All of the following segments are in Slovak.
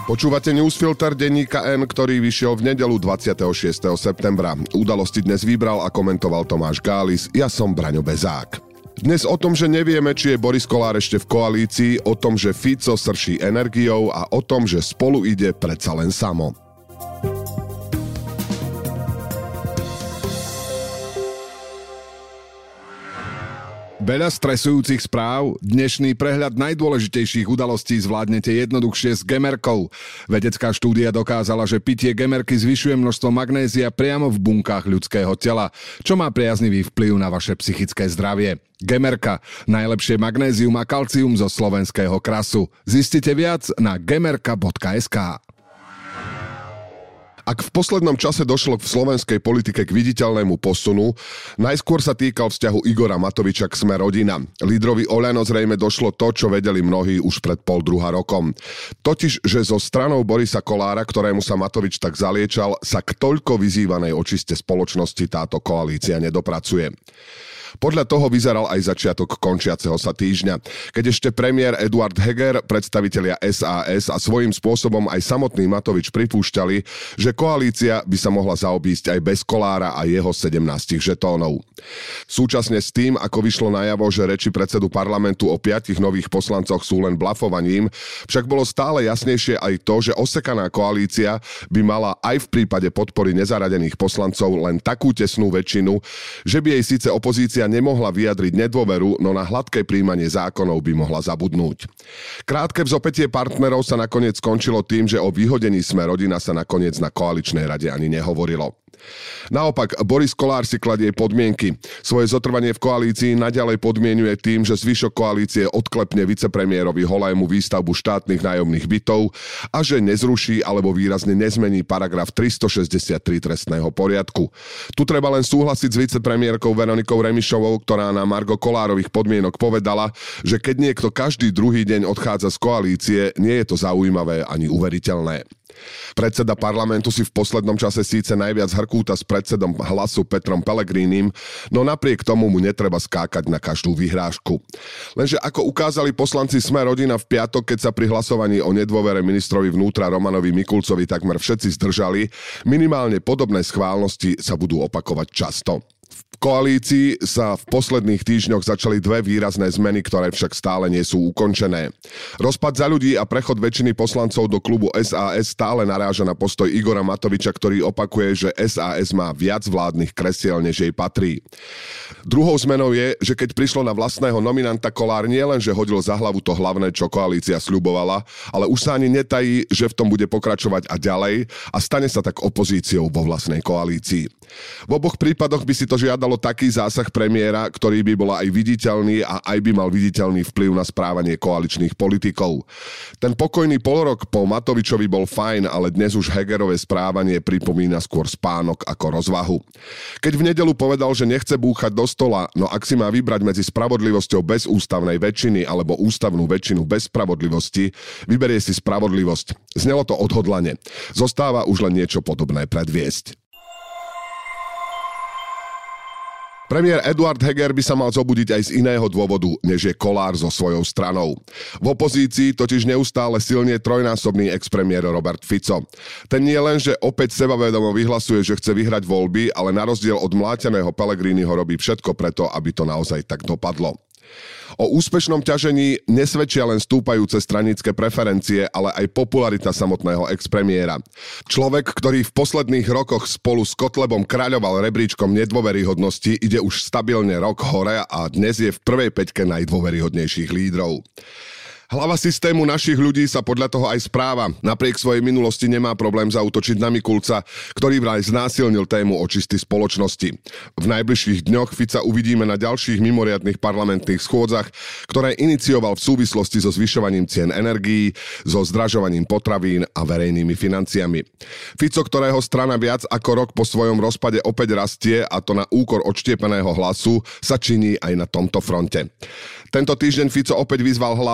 Počúvate newsfilter denníka N, ktorý vyšiel v nedeľu 26. septembra. Udalosti dnes vybral a komentoval Tomáš Gális, ja som Braňo Bezák. Dnes o tom, že nevieme, či je Boris Kollár ešte v koalícii, o tom, že Fico srší energiou a o tom, že Spolu ide predsa len samo. Veľa stresujúcich správ, dnešný prehľad najdôležitejších udalostí zvládnete jednoduchšie s Gemerkou. Vedecká štúdia dokázala, že pitie Gemerky zvyšuje množstvo magnézia priamo v bunkách ľudského tela, čo má priaznivý vplyv na vaše psychické zdravie. Gemerka, najlepšie magnézium a kalcium zo slovenského krasu. Zistite viac na gemerka.sk. Ak v poslednom čase došlo v slovenskej politike k viditeľnému posunu, najskôr sa týkal vzťahu Igora Matoviča k Sme rodina. Lídrovi Oľano zrejme došlo to, čo vedeli mnohí už pred 1,5 rokom. Totiž, že so stranou Borisa Kollára, ktorému sa Matovič tak zaliečal, sa k toľko vyzývanej očiste spoločnosti táto koalícia nedopracuje. Podľa toho vyzeral aj začiatok končiaceho sa týždňa, keď ešte premiér Eduard Heger, predstavitelia SAS a svojím spôsobom aj samotný Matovič pripúšťali, že koalícia by sa mohla zaobísť aj bez Kollára a jeho 17 žetónov. Súčasne s tým, ako vyšlo najavo, že reči predsedu parlamentu o 5 nových poslancoch sú len blafovaním, však bolo stále jasnejšie aj to, že osekaná koalícia by mala aj v prípade podpory nezaradených poslancov len takú tesnú väčšinu, že by jej síce opozícia nemohla vyjadriť nedôveru, no na hladké prijímanie zákonov by mohla zabudnúť. Krátke vzopätie partnerov sa nakoniec skončilo tým, že o vyhodení Sme rodina sa nakoniec na koaličnej rade ani nehovorilo. Naopak, Boris Kollár si kladie podmienky. Svoje zotrvanie v koalícii naďalej podmienuje tým, že zvyšok koalície odklepne vicepremiérovi Holému výstavbu štátnych nájomných bytov a že nezruší alebo výrazne nezmení paragraf 363 trestného poriadku. Tu treba len súhlasiť s vicepremiérkou Veronikou Remišovou, ktorá na margo Kollárových podmienok povedala, že keď niekto každý druhý deň odchádza z koalície, nie je to zaujímavé ani uveriteľné. Predseda parlamentu si v poslednom čase síce najviac hrkúta s predsedom Hlasu Petrom Pellegrinim, no napriek tomu mu netreba skákať na každú vyhrážku. Lenže ako ukázali poslanci Sme rodina v piatok, keď sa pri hlasovaní o nedôvere ministrovi vnútra Romanovi Mikulcovi takmer všetci zdržali, minimálne podobné schválnosti sa budú opakovať často. V koalícii sa v posledných týždňoch začali dve výrazné zmeny, ktoré však stále nie sú ukončené. Rozpad Za ľudí a prechod väčšiny poslancov do klubu SAS stále naráža na postoj Igora Matoviča, ktorý opakuje, že SAS má viac vládnych kresiel, než jej patrí. Druhou zmenou je, že keď prišlo na vlastného nominanta, Kollár nielenže hodil za hlavu to hlavné, čo koalícia sľubovala, ale už sa ani netají, že v tom bude pokračovať a ďalej a stane sa tak opozíciou vo vlastnej koalícii. V oboch prípadoch by si to žiadalo taký zásah premiéra, ktorý by bol aj viditeľný a aj by mal viditeľný vplyv na správanie koaličných politikov. Ten pokojný polrok po Matovičovi bol fajn, ale dnes už Hegerové správanie pripomína skôr spánok ako rozvahu. Keď v nedeľu povedal, že nechce búchať do stola, no ak si má vybrať medzi spravodlivosťou bez ústavnej väčšiny alebo ústavnú väčšinu bez spravodlivosti, vyberie si spravodlivosť. Znelo to odhodlane. Zostáva už len niečo podobné predviesť. Premiér Eduard Heger by sa mal zobudiť aj z iného dôvodu, než je Kollár so svojou stranou. V opozícii totiž neustále silne trojnásobný expremiér Robert Fico. Ten nie len, že opäť sebavedomo vyhlasuje, že chce vyhrať voľby, ale na rozdiel od mláteného Pellegriniho robí všetko preto, aby to naozaj tak dopadlo. O úspešnom ťažení nesvedčia len stúpajúce stranické preferencie, ale aj popularita samotného expremiéra. Človek, ktorý v posledných rokoch spolu s Kotlebom kráľoval rebríčkom nedôveryhodnosti, ide už stabilne rok hore a dnes je v prvej päťke najdôveryhodnejších lídrov. Hlava systému Našich ľudí sa podľa toho aj správa. Napriek svojej minulosti nemá problém zaútočiť na Mikulca, ktorý vraj znásilnil tému očisty spoločnosti. V najbližších dňoch Fica uvidíme na ďalších mimoriadnych parlamentných schôdzach, ktoré inicioval v súvislosti so zvyšovaním cien energií, so zdražovaním potravín a verejnými financiami. Fico, ktorého strana viac ako rok po svojom rozpade opäť rastie, a to na úkor odštiepeného Hlasu, sa činí aj na tomto fronte. Tento týždeň Fico opäť vyzval Hlas, ktorý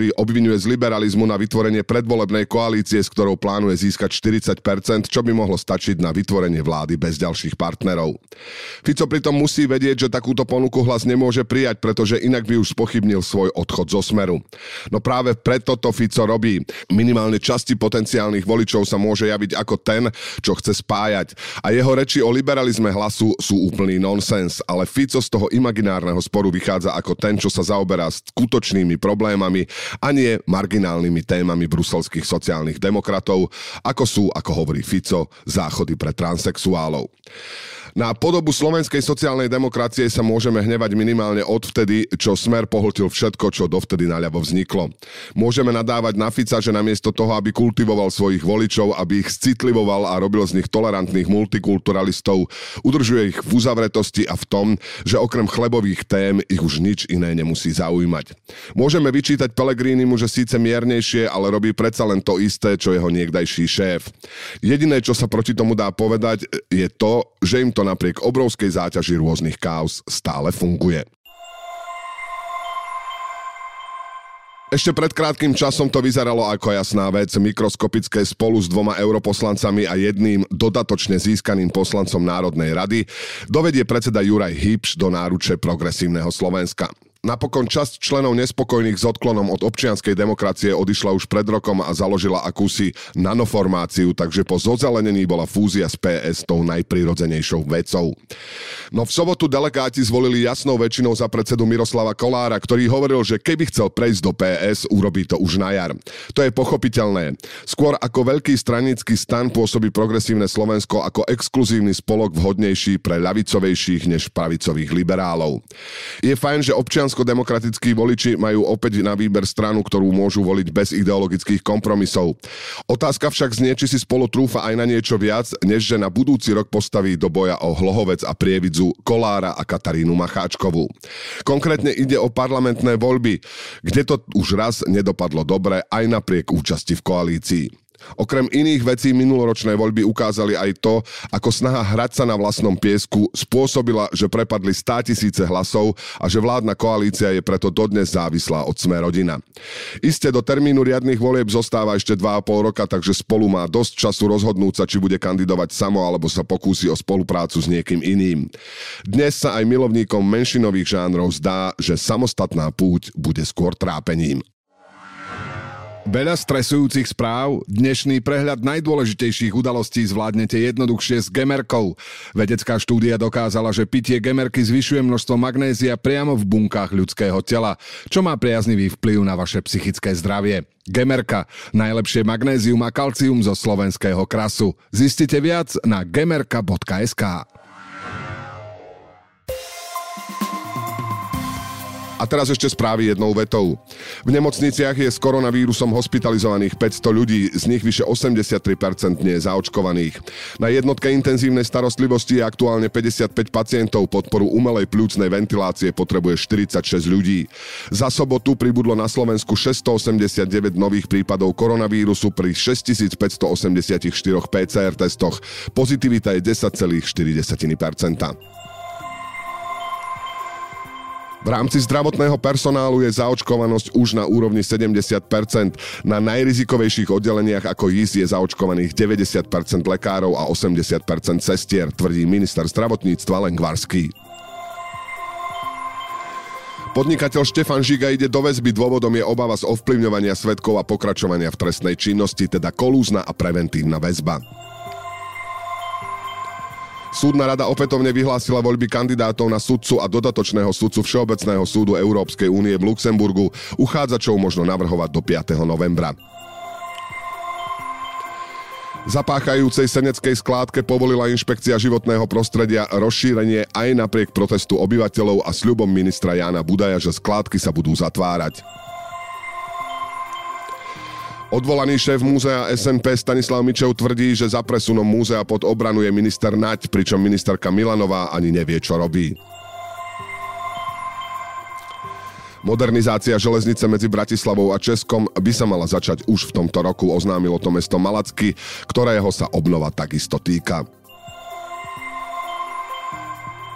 ktorý obviňuje z liberalizmu na vytvorenie predvolebnej koalície, s ktorou plánuje získať 40%, čo by mohlo stačiť na vytvorenie vlády bez ďalších partnerov. Fico pritom musí vedieť, že takúto ponuku Hlas nemôže prijať, pretože inak by už spochybnil svoj odchod zo Smeru. No práve preto to Fico robí. Minimálne časti potenciálnych voličov sa môže javiť ako ten, čo chce spájať. A jeho reči o liberalizme Hlasu sú úplný nonsens, ale Fico z toho imaginárneho sporu vychádza ako ten, čo sa zaoberá skutočnými problémami a nie marginálnymi témami bruselských sociálnych demokratov, ako sú, ako hovorí Fico, záchody pre transsexuálov. Na podobu slovenskej sociálnej demokracie sa môžeme hnevať minimálne odvtedy, čo Smer pohltil všetko, čo dovtedy naľavo vzniklo. Môžeme nadávať na Fica, že namiesto toho, aby kultivoval svojich voličov, aby ich citlivoval a robil z nich tolerantných multikulturalistov, udržuje ich v uzavretosti a v tom, že okrem chlebových tém ich už nič iné nemusí zaujímať. Môžeme vyčítať Pellegrinimu, že síce miernejšie, ale robí predsa len to isté, čo jeho niekdajší šéf. Jediné, čo sa proti tomu dá povedať, je to, že im to napriek obrovskej záťaži rôznych káuz stále funguje. Ešte pred krátkym časom to vyzeralo ako jasná vec. Mikroskopické spolu s 2 europoslancami a jedným dodatočne získaným poslancom Národnej rady dovedie predseda Juraj Hybš do náruče progresívneho Slovenska. Napokon časť členov nespokojných s odklonom od občianskej demokracie odišla už pred rokom a založila akúsi nanoformáciu, takže po zozelenení bola fúzia s PS tou najprirodzenejšou vecou. No v sobotu delegáti zvolili jasnou väčšinou za predsedu Miroslava Kollára, ktorý hovoril, že keby chcel prejsť do PS, urobí to už na jar. To je pochopiteľné. Skôr ako veľký stranický stan pôsobí progresívne Slovensko ako exkluzívny spolok vhodnejší pre ľavicovejších než pravicových liberálov. Je fajn, že demokratickí voliči majú opäť na výber stranu, ktorú môžu voliť bez ideologických kompromisov. Otázka však znie, či si Spolu trúfa aj na niečo viac, než že na budúci rok postaví do boja o Hlohovec a Prievidzu Kollára a Katarínu Macháčkovú. Konkrétne ide o parlamentné voľby, kde to už raz nedopadlo dobre aj napriek účasti v koalícii. Okrem iných vecí minuloročné voľby ukázali aj to, ako snaha hrať sa na vlastnom piesku spôsobila, že prepadli 100 000 hlasov a že vládna koalícia je preto dodnes závislá od Smer-rodina. Iste do termínu riadnych volieb zostáva ešte 2,5 roka, takže Spolu má dosť času rozhodnúť sa, či bude kandidovať samo alebo sa pokúsi o spoluprácu s niekým iným. Dnes sa aj milovníkom menšinových žánrov zdá, že samostatná púť bude skôr trápením. Veľa stresujúcich správ, dnešný prehľad najdôležitejších udalostí zvládnete jednoduchšie s Gemerkou. Vedecká štúdia dokázala, že pitie Gemerky zvyšuje množstvo magnézia priamo v bunkách ľudského tela, čo má priaznivý vplyv na vaše psychické zdravie. Gemerka, najlepšie magnézium a kalcium zo slovenského krasu. Zistite viac na gemerka.sk. A teraz ešte správy jednou vetou. V nemocniciach je s koronavírusom hospitalizovaných 500 ľudí, z nich vyše 83% nie je zaočkovaných. Na jednotke intenzívnej starostlivosti je aktuálne 55 pacientov, podporu umelej pľúcnej ventilácie potrebuje 46 ľudí. Za sobotu pribudlo na Slovensku 689 nových prípadov koronavírusu pri 6584 PCR testoch. Pozitivita je 10,4%. V rámci zdravotného personálu je zaočkovanosť už na úrovni 70%. Na najrizikovejších oddeleniach ako JIS je zaočkovaných 90% lekárov a 80% sestier, tvrdí minister zdravotníctva Lengvarský. Podnikateľ Štefan Žiga ide do väzby, dôvodom je obava z ovplyvňovania svedkov a pokračovania v trestnej činnosti, teda kolúzna a preventívna väzba. Súdna rada opätovne vyhlásila voľby kandidátov na sudcu a dodatočného sudcu Všeobecného súdu Európskej únie v Luxemburgu. Uchádzačov možno navrhovať do 5. novembra. Zapáchajúcej seneckej skládke povolila inšpekcia životného prostredia rozšírenie aj napriek protestu obyvateľov a sľubom ministra Jána Budaja, že skládky sa budú zatvárať. Odvolaný šéf múzea SNP Stanislav Mičev tvrdí, že za presunom múzea pod obranu je minister Naď, pričom ministerka Milanová ani nevie, čo robí. Modernizácia železnice medzi Bratislavou a Českom by sa mala začať už v tomto roku, oznámilo to mesto Malacky, ktorého sa obnova takisto týka.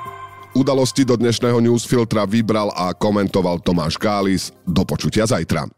Udalosti do dnešného newsfiltra vybral a komentoval Tomáš Gális. Do počutia zajtra.